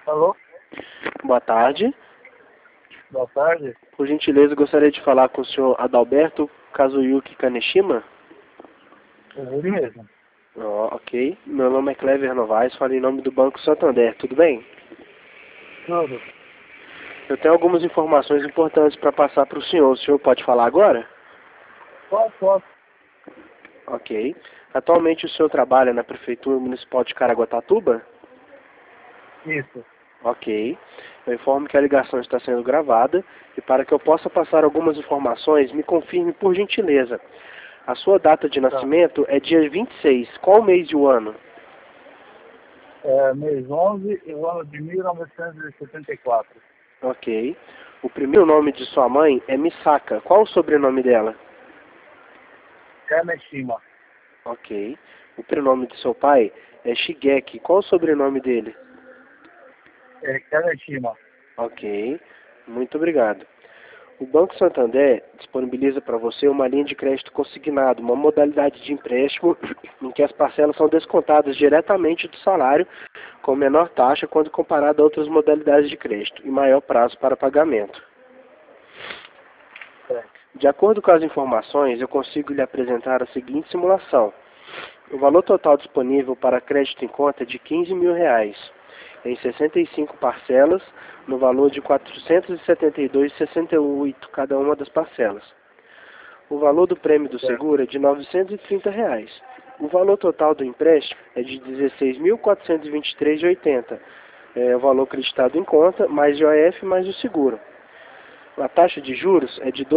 Alô? Boa tarde. Boa tarde. Por gentileza, gostaria de falar com o senhor Adalberto Kazuyuki Kaneshima. Ele mesmo. Ok. Meu nome é Clever Novaes, falo em nome do Banco Santander. Tudo bem? Tudo. Eu tenho algumas informações importantes para passar para o senhor. O senhor pode falar agora? Posso. Ok. Atualmente o senhor trabalha na Prefeitura Municipal de Caraguatatuba? Isso. Ok. Eu informo que a ligação está sendo gravada e para que eu possa passar algumas informações, me confirme por gentileza. A sua data de nascimento é dia 26. Qual mês e o ano? É mês 11 e o ano de 1974. Ok. O primeiro nome de sua mãe é Misaka. Qual o sobrenome dela? Kaneshima. Ok. O prenome de seu pai é Shigeki. Qual o sobrenome dele? É Kaneshima. Ok. Muito obrigado. O Banco Santander disponibiliza para você uma linha de crédito consignado, uma modalidade de empréstimo em que as parcelas são descontadas diretamente do salário com menor taxa quando comparado a outras modalidades de crédito e maior prazo para pagamento. De acordo com as informações, eu consigo lhe apresentar a seguinte simulação. O valor total disponível para crédito em conta é de R$15 mil, em 65 parcelas, no valor de R$ 472,68 cada uma das parcelas. O valor do prêmio do seguro é de R$ 930. O valor total do empréstimo é de R$ 16.423,80. É o valor acreditado em conta, mais IOF mais o seguro. A taxa de juros é de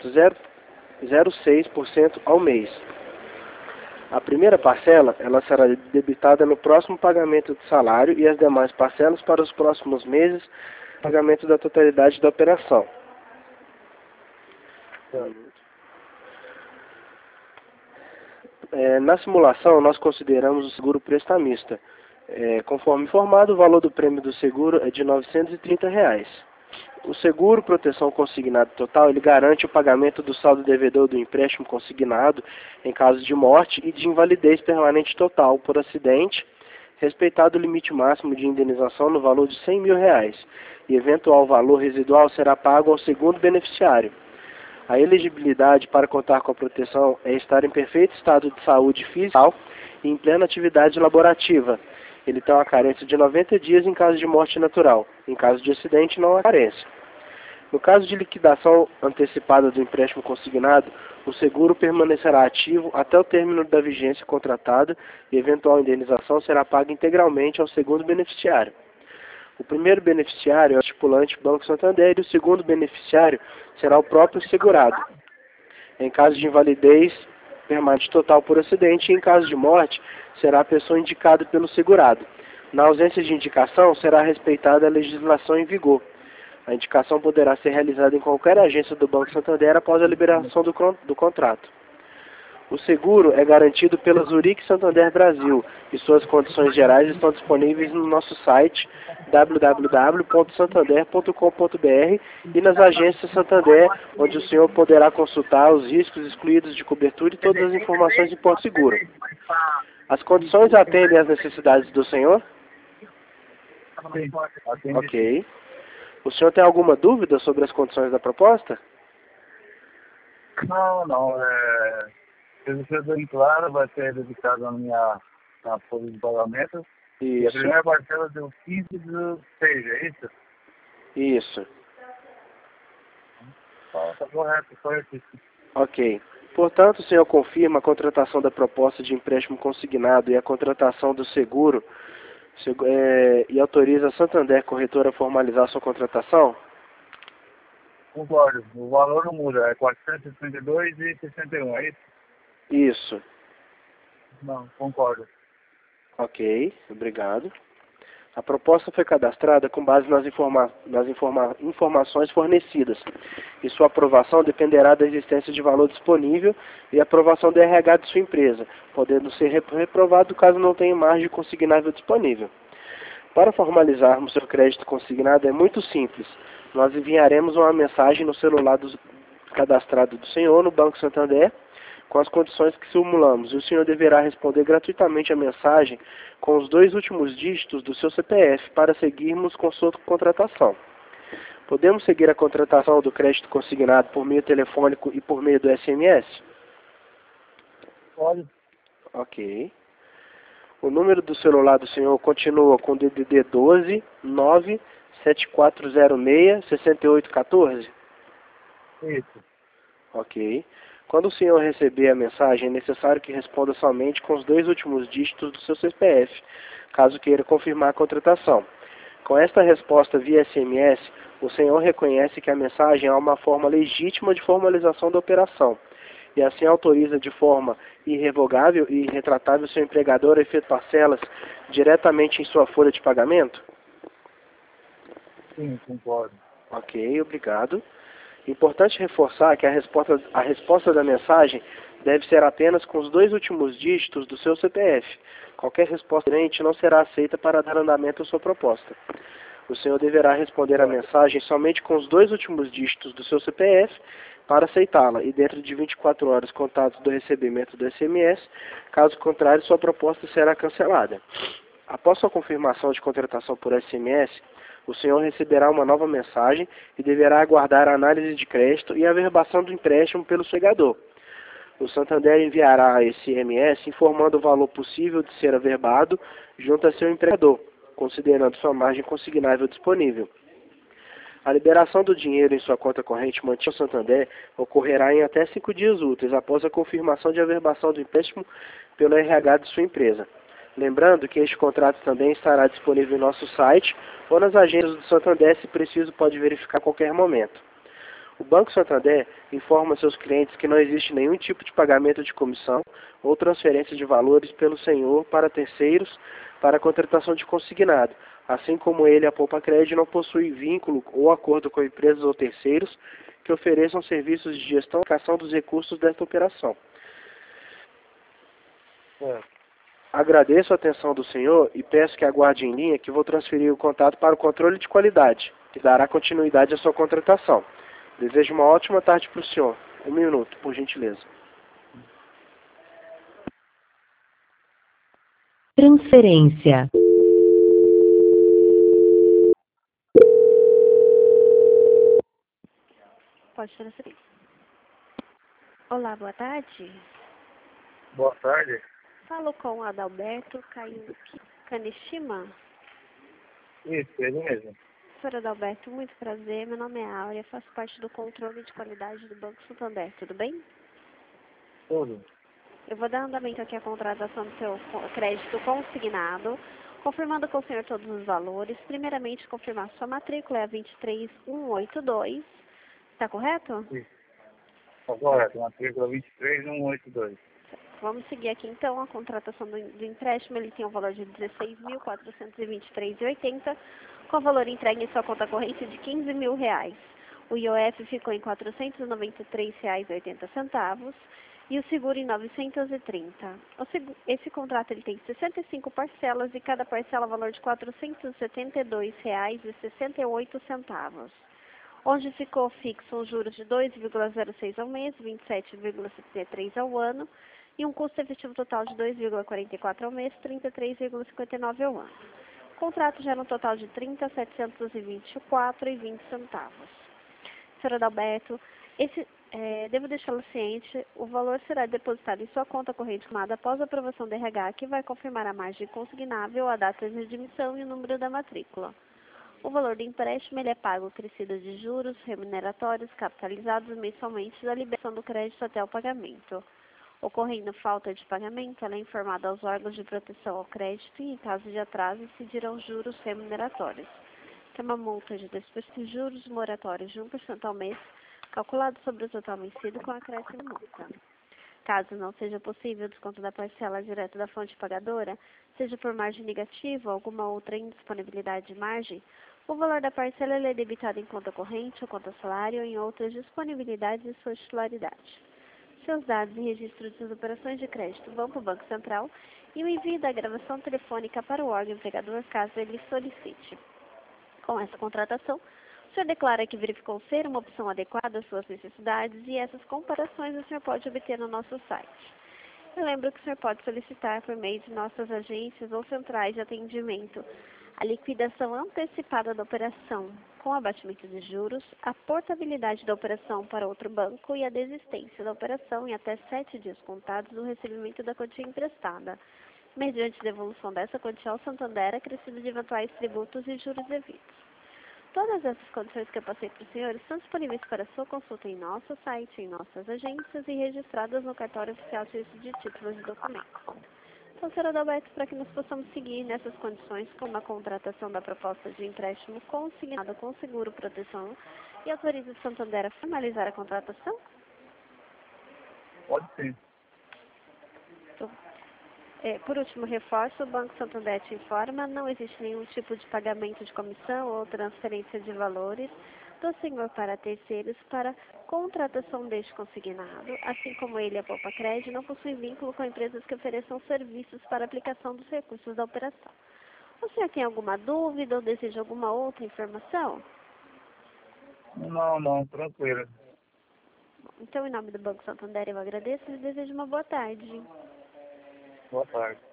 2,06% ao mês. A primeira parcela ela será debitada no próximo pagamento do salário e as demais parcelas para os próximos meses, pagamento da totalidade da operação. Na simulação, nós consideramos o seguro prestamista. Conforme informado, o valor do prêmio do seguro é de R$ 930. O seguro proteção consignado total, ele garante o pagamento do saldo devedor do empréstimo consignado em caso de morte e de invalidez permanente total por acidente, respeitado o limite máximo de indenização no valor de R$ 100 mil, e eventual valor residual será pago ao segundo beneficiário. A elegibilidade para contar com a proteção é estar em perfeito estado de saúde física e em plena atividade laborativa. Ele tem uma carência de 90 dias em caso de morte natural. Em caso de acidente, não há carência. No caso de liquidação antecipada do empréstimo consignado, o seguro permanecerá ativo até o término da vigência contratada e eventual indenização será paga integralmente ao segundo beneficiário. O primeiro beneficiário é o estipulante Banco Santander e o segundo beneficiário será o próprio segurado. Em caso de invalidez permanente total por acidente e em caso de morte, será a pessoa indicada pelo segurado. Na ausência de indicação, será respeitada a legislação em vigor. A indicação poderá ser realizada em qualquer agência do Banco Santander após a liberação do contrato. O seguro é garantido pela Zurich Santander Brasil e suas condições gerais estão disponíveis no nosso site www.santander.com.br e nas agências Santander, onde o senhor poderá consultar os riscos excluídos de cobertura e todas as informações de Porto Seguro. As condições atendem às necessidades do senhor? Sim. Ok. O senhor tem alguma dúvida sobre as condições da proposta? Não. Se você bem claro, vai ser dedicado na folha de pagamento. E a Isso. primeira parcela deu 15/6, é isso? Isso. Tá correto, corretíssimo. Ok. Portanto, o senhor confirma a contratação da proposta de empréstimo consignado e a contratação do seguro e autoriza a Santander Corretora a formalizar sua contratação? Concordo. O valor não muda, é 432,61, é isso? Isso. Não, concordo. Ok, obrigado. A proposta foi cadastrada com base nas informações fornecidas e sua aprovação dependerá da existência de valor disponível e aprovação do RH de sua empresa, podendo ser reprovado caso não tenha margem consignável disponível. Para formalizarmos seu crédito consignado é muito simples. Nós enviaremos uma mensagem no celular cadastrado do senhor no Banco Santander com as condições que simulamos, e o senhor deverá responder gratuitamente a mensagem com os 2 últimos dígitos do seu CPF para seguirmos com sua contratação. Podemos seguir a contratação do crédito consignado por meio telefônico e por meio do SMS? Pode. Ok. O número do celular do senhor continua com DDD 12 9 7406 6814? Isso. Ok. Quando o senhor receber a mensagem, é necessário que responda somente com os 2 últimos dígitos do seu CPF, caso queira confirmar a contratação. Com esta resposta via SMS, o senhor reconhece que a mensagem é uma forma legítima de formalização da operação, e assim autoriza de forma irrevogável e irretratável seu empregador a efetuar parcelas diretamente em sua folha de pagamento? Sim, concordo. Ok, obrigado. Importante reforçar que a resposta da mensagem deve ser apenas com os 2 últimos dígitos do seu CPF. Qualquer resposta diferente não será aceita para dar andamento à sua proposta. O senhor deverá responder a mensagem somente com os 2 últimos dígitos do seu CPF para aceitá-la e dentro de 24 horas contados do recebimento do SMS. Caso contrário, sua proposta será cancelada. Após sua confirmação de contratação por SMS, o senhor receberá uma nova mensagem e deverá aguardar a análise de crédito e a averbação do empréstimo pelo chegador. O Santander enviará esse SMS informando o valor possível de ser averbado junto a seu empregador, considerando sua margem consignável disponível. A liberação do dinheiro em sua conta corrente mantida no Santander ocorrerá em até 5 dias úteis após a confirmação de averbação do empréstimo pelo RH de sua empresa. Lembrando que este contrato também estará disponível em nosso site ou nas agências do Santander, se preciso pode verificar a qualquer momento. O Banco Santander informa seus clientes que não existe nenhum tipo de pagamento de comissão ou transferência de valores pelo senhor para terceiros para a contratação de consignado, assim como ele, a Poupa Crédito, não possui vínculo ou acordo com empresas ou terceiros que ofereçam serviços de gestão e alocação dos recursos desta operação. Agradeço a atenção do senhor e peço que aguarde em linha que vou transferir o contato para o controle de qualidade, que dará continuidade à sua contratação. Desejo uma ótima tarde para o senhor. 1 minuto, por gentileza. Transferência. Pode transferir. Olá, boa tarde. Boa tarde. Falo com o Adalberto Kaneshima. Isso, ele mesmo. Senhor Adalberto, muito prazer. Meu nome é Áurea, faço parte do controle de qualidade do Banco Santander. Tudo bem? Tudo. Eu vou dar andamento aqui à contratação do seu crédito consignado, confirmando com o senhor todos os valores. Primeiramente, confirmar sua matrícula é a 23182. Está correto? Isso. Está correto. Matrícula 23182. Vamos seguir aqui então a contratação do empréstimo. Ele tem um valor de R$ 16.423,80, com valor entregue em sua conta corrente de R$ 15.000. O IOF ficou em R$ 493,80 e o seguro em 930. Esse contrato ele tem 65 parcelas e cada parcela valor de R$ 472,68, onde ficou fixo os juros de 2,06 ao mês, 27,73 ao ano, e um custo efetivo total de 2,44 ao mês, 33,59 ao ano. O contrato gera um total de R$ 30.724,20. Senhor Adalberto, devo deixá-lo ciente, o valor será depositado em sua conta corrente tomada após a aprovação do RH, que vai confirmar a margem consignável, a data de admissão e o número da matrícula. O valor do empréstimo ele é pago acrescido de juros remuneratórios capitalizados mensalmente da liberação do crédito até o pagamento. Ocorrendo falta de pagamento, ela é informada aos órgãos de proteção ao crédito e, em caso de atraso, incidirão juros remuneratórios, que é uma multa de 2% de juros moratórios de 1% ao mês, calculado sobre o total vencido com acréscimo de multa. Caso não seja possível o desconto da parcela direto da fonte pagadora, seja por margem negativa ou alguma outra indisponibilidade de margem, o valor da parcela é debitado em conta corrente ou conta salário ou em outras disponibilidades de sua titularidade. Seus dados e registro de suas operações de crédito vão para o Banco Central e o envio da gravação telefônica para o órgão empregador, caso ele solicite. Com essa contratação, O senhor declara que verificou ser uma opção adequada às suas necessidades e essas comparações o senhor pode obter no nosso site. Eu lembro que o senhor pode solicitar por meio de nossas agências ou centrais de atendimento a liquidação antecipada da operação, com abatimento de juros, a portabilidade da operação para outro banco e a desistência da operação em até 7 dias contados do recebimento da quantia emprestada, mediante devolução dessa quantia ao Santander acrescida de eventuais tributos e juros devidos. Todas essas condições que eu passei para o senhor estão disponíveis para sua consulta em nosso site, em nossas agências e registradas no cartório oficial de registro de títulos e documentos. Então, senhor Adalberto, para que nós possamos seguir nessas condições, como a contratação da proposta de empréstimo consignada com seguro proteção e autoriza o Santander a formalizar a contratação? Pode ser. Então, por último, reforço, o Banco Santander te informa, não existe nenhum tipo de pagamento de comissão ou transferência de valores do senhor para terceiros para contratação deste consignado, assim como ele, a Poupa Crédito, não possui vínculo com empresas que ofereçam serviços para aplicação dos recursos da operação. O senhor tem alguma dúvida ou deseja alguma outra informação? Não, tranquilo. Então, em nome do Banco Santander, eu agradeço e desejo uma boa tarde. Boa tarde.